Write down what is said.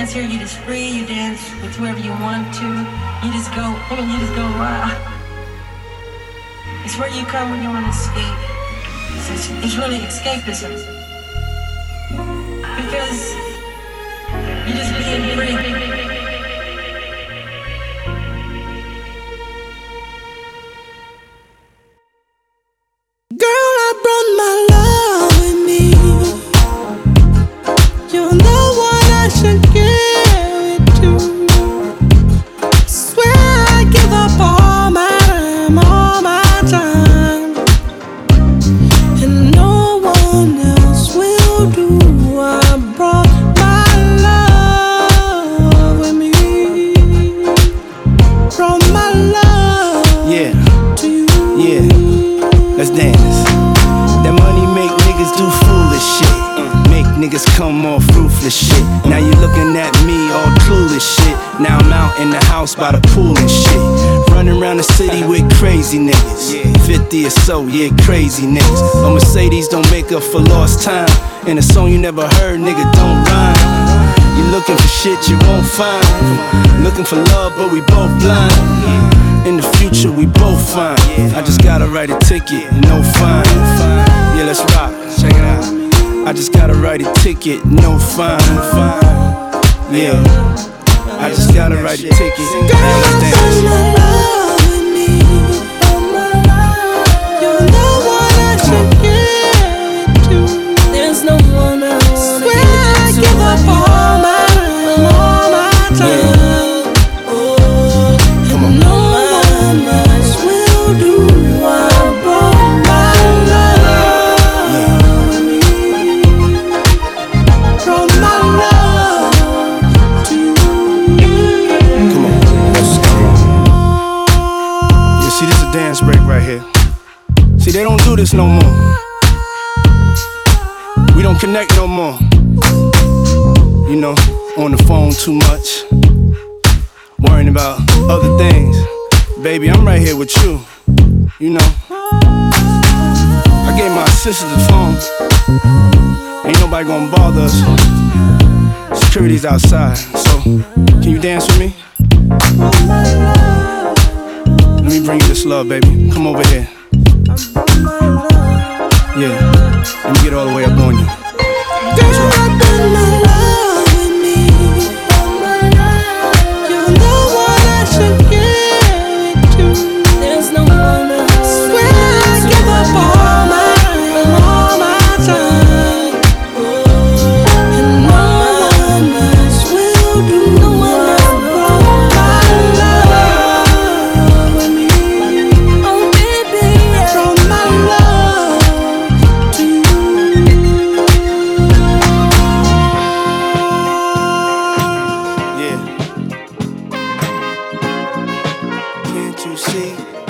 dance here, you just free, you dance with whoever you want to. You just go, you just go wild. It's where you come when you want to escape. It's really escapism. Because you're just being free. Niggas come off ruthless shit. Now you looking at me all clueless shit. Now I'm out in the house by the pool and shit. Running around the city with crazy niggas. 50 or so, yeah, crazy niggas. A Mercedes don't make up for lost time. And a song you never heard, nigga, don't rhyme. You looking for shit you won't find. Looking for love, but we both blind. In the future, we both fine. I just gotta write a ticket, no fine. Yeah, let's rock, check it out. I just gotta write a ticket, no fine. Yeah, I just gotta write a ticket. Girl, I'm love with me. You're the one I should give it to. There's no one I wanna swear I give up all my time. Come on, no one else will do. I brought my love. From my love to you. Come on, let's go. Yeah, see, this is a dance break right here. See, they don't do this no more. We don't connect no more. You know, on the phone too much, worrying about other things. Baby, I'm right here with you. You know, I gave my sister the phone. Ain't nobody gonna bother us. Security's outside, so can you dance with me? Let me bring you this love, baby. Come over here. Yeah, let me get all the way up on you. Girl, I've been my love with me. You're the one I should give it to. There's no one else. Swear I give up all my time. And no one else will do. No one else brought my love with me. Oh baby, from my love to you. Yeah. Can't you see?